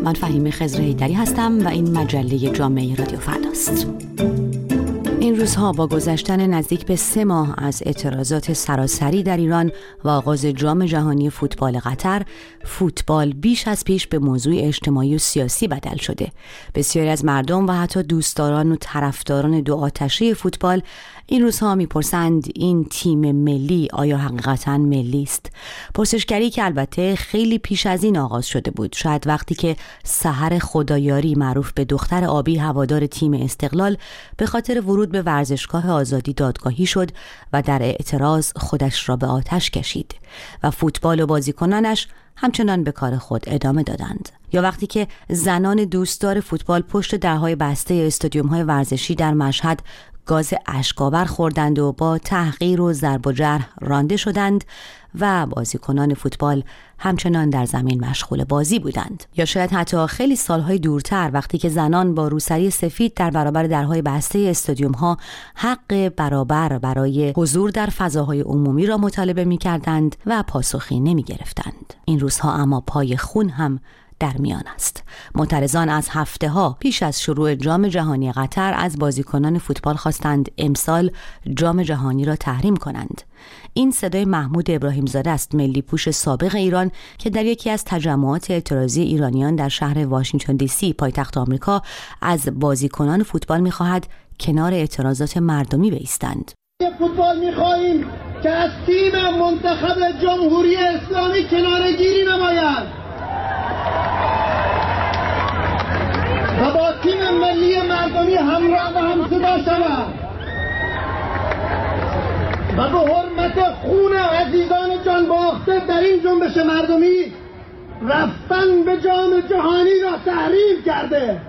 من فهیمه خضرحیدری هستم و این مجله جامعه رادیو فرداست. این روزها با گذشتن نزدیک به 3 ماه از اعتراضات سراسری در ایران و آغاز جام جهانی فوتبال قطر، فوتبال بیش از پیش به موضوع اجتماعی و سیاسی بدل شده. بسیاری از مردم و حتی دوستداران و طرفداران دو آتشه فوتبال این روزها میپرسند این تیم ملی آیا حقیقتاً ملی است؟ پرسشگری که البته خیلی پیش از این آغاز شده بود. شاید وقتی که سحر خدایاری معروف به دختر آبی هوادار تیم استقلال به خاطر ورود به ورزشگاه آزادی دادگاهی شد و در اعتراض خودش را به آتش کشید و فوتبال و بازیکنانش همچنان به کار خود ادامه دادند. یا وقتی که زنان دوستدار فوتبال پشت درهای بسته استادیوم‌های ورزشی در مشهد گاز اشک‌آور خوردند و با تحقیر و ضرب و جرح رانده شدند و بازیکنان فوتبال همچنان در زمین مشغول بازی بودند. یا شاید حتی خیلی سالهای دورتر وقتی که زنان با روسری سفید در برابر درهای بسته استادیوم‌ها حق برابر برای حضور در فضاهای عمومی را مطالبه می‌کردند و پاسخی نمی‌گرفتند. این روزها اما پای خون هم در میان است. معترضان از هفته‌ها پیش از شروع جام جهانی قطر از بازیکنان فوتبال خواستند امسال جام جهانی را تحریم کنند. این صدای محمود ابراهیم زاده است، ملی پوش سابق ایران که در یکی از تجمعات اعتراضی ایرانیان در شهر واشنگتن دی سی پایتخت آمریکا از بازیکنان فوتبال می‌خواهد کنار اعتراضات مردمی بایستند. فوتبال می‌خواهیم که از تیم منتخب جمهوری اسلامی کناره‌گیری نماید و با تیم ملی مردمی همراه و همصدا شود و به حرمت خون عزیزان جان باخته در این جنبش مردمی رفتن به جام جهانی را تحریم کرده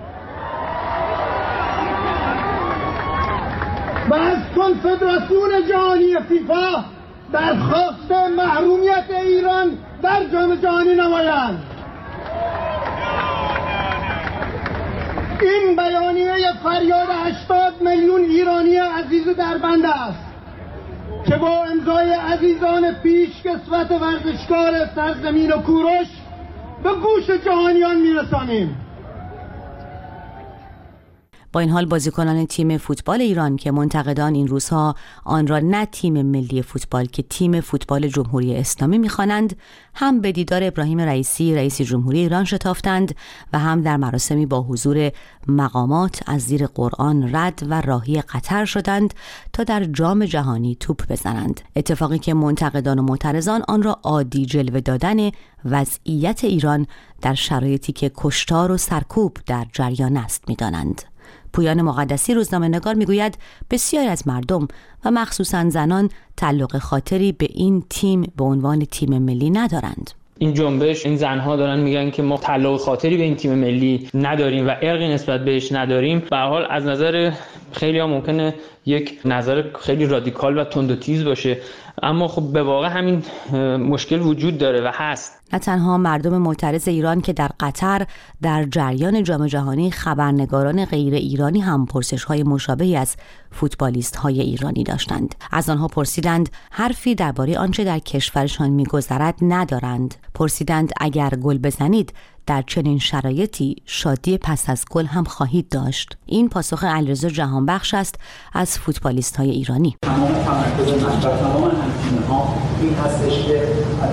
و از کنفدراسیون جهانی فیفا درخواست محرومیت ایران در جام جهانی نمایند. این بیانیه فریاد 80 میلیون ایرانی عزیز دربند است که با امضای عزیزان پیشکسوت ورزشکار سرزمین و کوروش به گوش جهانیان میرسانیم. با این حال بازیکنان تیم فوتبال ایران که منتقدان این روزها آن را نه تیم ملی فوتبال که تیم فوتبال جمهوری اسلامی می‌خوانند، هم به دیدار ابراهیم رئیسی رئیس جمهوری ایران شتافتند و هم در مراسمی با حضور مقامات از زیر قرآن رد و راهی قطر شدند تا در جام جهانی توپ بزنند. اتفاقی که منتقدان و معترضان آن را عادی جلوه دادن وضعیت ایران در شرایطی که کشتار و سرکوب در جریان است می‌دانند. پویان مقدسی روزنامه‌نگار میگوید بسیاری از مردم و مخصوصاً زنان تعلق خاطری به این تیم به عنوان تیم ملی ندارند. این جنبش، این زنها دارن میگن که ما تعلق خاطری به این تیم ملی نداریم و ارقی نسبت بهش نداریم. به هر حال از نظر خیلی‌ها ممکنه یک نظر خیلی رادیکال و تند و تیز باشه، اما خب به واقع همین مشکل وجود داره و هست. نه تنها مردم معترض ایران که در قطر در جریان جام جهانی خبرنگاران غیر ایرانی هم پرسش‌های مشابهی از فوتبالیست‌های ایرانی داشتند. از آنها پرسیدند حرفی درباره آنچه در کشورشان می‌گذرد ندارند. پرسیدند اگر گل بزنید در چنین شرایطی شادی پس از گل هم خواهید داشت. این پاسخ علیرضا جهانبخش است از فوتبالیست‌های ایرانی. تمام تمرکز من و تمام هم‌تیم‌ها این هستش که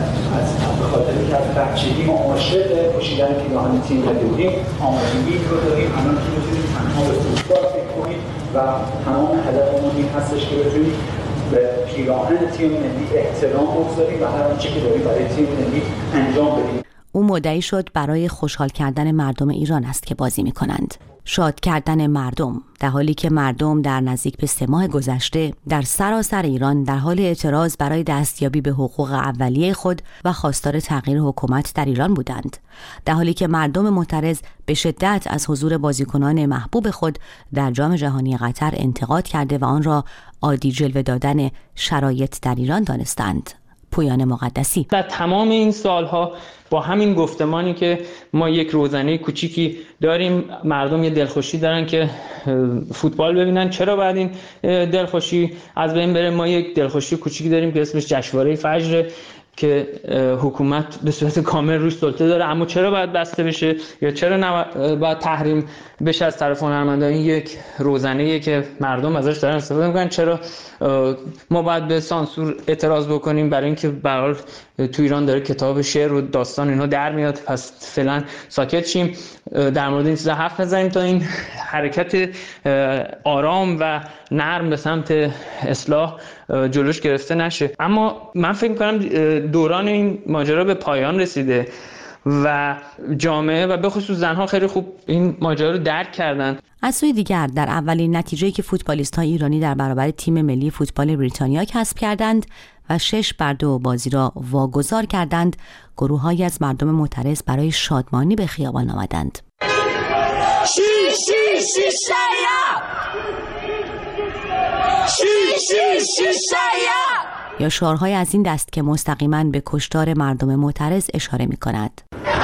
از بخاطر که از بچگی ما عاشق پوشیدن پیراهن تیم بودیم، آمادگی رو داریم الان که بتونیم تنها به فوتبال فکر کنیم و تمام هدفمون این هستش که بتونیم به پیراهن تیم ملی احترام بگذاریم و هر آنچه که داریم برای تیم ملی انجام بدیم. او مدعی شد برای خوشحال کردن مردم ایران است که بازی می‌کنند. شاد کردن مردم، در حالی که مردم در نزدیک به 3 ماه گذشته در سراسر ایران در حال اعتراض برای دستیابی به حقوق اولیه خود و خواستار تغییر حکومت در ایران بودند، در حالی که مردم معترض به شدت از حضور بازیکنان محبوب خود در جام جهانی قطر انتقاد کرده و آن را عادی جلوه دادن شرایط در ایران دانستند. پویان مقدسی در تمام این سالها با همین گفتمانی که ما یک روزنه کوچیکی داریم، مردم یه دلخوشی دارن که فوتبال ببینن، چرا باید این دلخوشی از بین بره؟ ما یک دلخوشی کوچیکی داریم که اسمش جشنواره فجر که حکومت به صورت کامل روش سلطه داره، اما چرا باید بسته بشه یا چرا باید تحریم بشه از طرف هنرمندان؟ این یک روزنه‌ایه که مردم ازش دارن استفاده میکنن. چرا ما باید به سانسور اعتراض بکنیم؟ برای اینکه به هر حال تو ایران داره کتاب شعر و داستان اینها در میاد، پس فعلا ساکت شیم، در مورد این چیزا حرف نزنیم تا این حرکت آرام و نرم به سمت اصلاح جلوش گرفته نشه. اما من فکر می‌کنم دوران این ماجرا به پایان رسیده و جامعه و به خصوص زنها خیلی خوب این ماجرا رو درک کردن. از سوی دیگر در اولین نتیجه‌ای که فوتبالیست‌های ایرانی در برابر تیم ملی فوتبال بریتانیا کسب کردند و 6-2 بازی را واگذار کردند، گروه‌هایی از مردم معترض برای شادمانی به خیابان آمدند. یا شعارهای از این دست که مستقیما به کشتار مردم معترض اشاره می‌کند.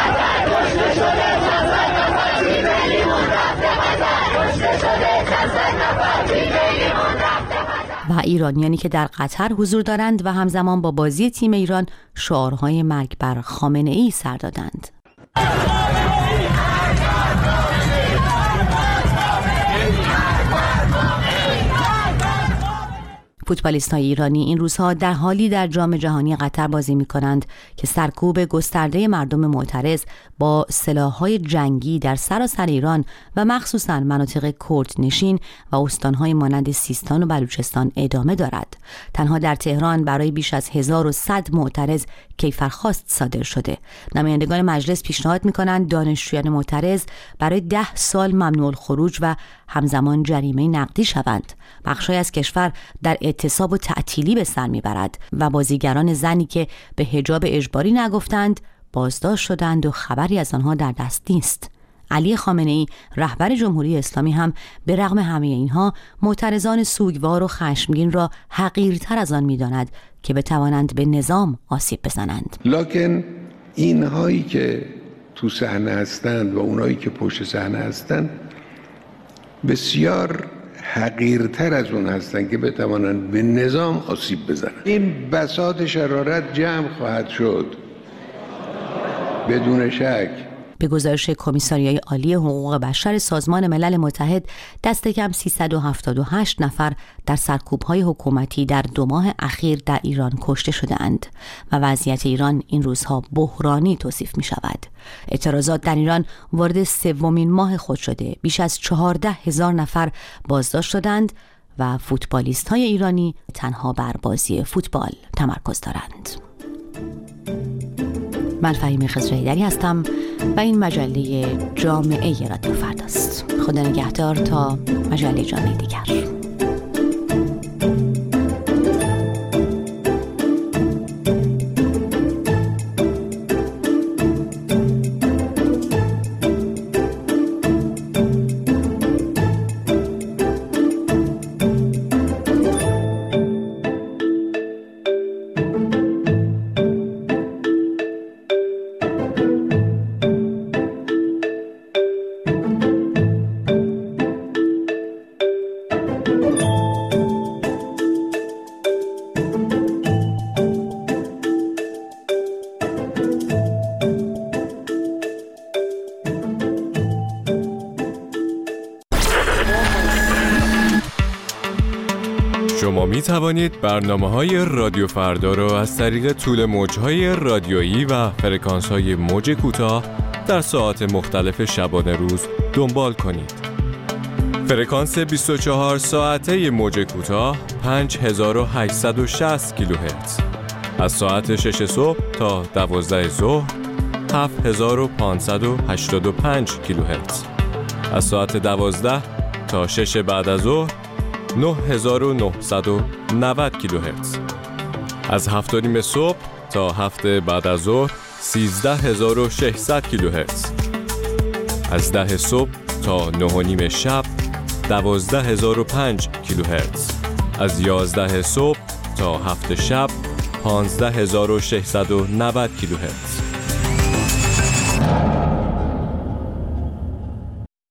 و ایرانیانی که در قطر حضور دارند و همزمان با بازی تیم ایران شعارهای مرگ بر خامنه‌ای سر دادند. فوتبالیست‌های ایرانی این روزها در حالی در جام جهانی قطر بازی می‌کنند که سرکوب گسترده مردم معترض با سلاح‌های جنگی در سراسر ایران و مخصوصاً مناطق کردنشین و استان‌های مانند سیستان و بلوچستان ادامه دارد. تنها در تهران برای بیش از 1100 معترض کیفرخواست صادر شده. نمایندگان مجلس پیشنهاد می‌کنند دانشجویان معترض برای 10 سال ممنوع الخروج و همزمان جریمه نقدی شوند. بخشی از کشور در اعتصاب و تعطیلی به سر میبرد و بازیگران زنی که به حجاب اجباری نگفتند بازداشت شدند و خبری از آنها در دست نیست. علی خامنه‌ای رهبر جمهوری اسلامی هم به رغم همه اینها معترضان سوگوار و خشمگین را حقیرتر از آن می‌داند که بتوانند به نظام آسیب بزنند. لکن اینهایی که تو صحنه هستند و اونایی که پشت صحنه هستند بسیار حقیرتر از اون هستن که بتوانند به نظام آسیب بزنن. این بساط شرارت جمع خواهد شد بدون شک. به گزارش کمیساریای عالی حقوق بشر سازمان ملل متحد دست کم 378 نفر در سرکوب‌های حکومتی در 2 ماه اخیر در ایران کشته شده‌اند و وضعیت ایران این روزها بحرانی توصیف می‌شود. اعتراضات در ایران وارد 3مین ماه خود شده. بیش از 14,000 نفر بازداشت شدند و فوتبالیست‌های ایرانی تنها بر بازی فوتبال تمرکز دارند. من فهیمه خضرهیدری هستم و این مجله جامعه رادیو فرداست. خدا نگهدار تا مجله جامعه دیگر. شما می توانید برنامه‌های رادیو فردا را از طریق طول موج‌های رادیویی و فرکانس‌های موج کوتاه در ساعات مختلف شبانه روز دنبال کنید. فرکانس 24 ساعته موج کوتاه 5860 کیلوهرتز. از ساعت 6 صبح تا 12 ظهر 7585 کیلوهرتز. از ساعت 12 تا 6 بعد از ظهر 9990 کیلوهرتز. از 7:30 صبح تا 7 بعد از ظهر 13600 کیلوهرتز. از 10 صبح تا 9:30 شب 12005 کیلوهرتز. از 11 صبح تا 7 شب 15690 کیلوهرتز.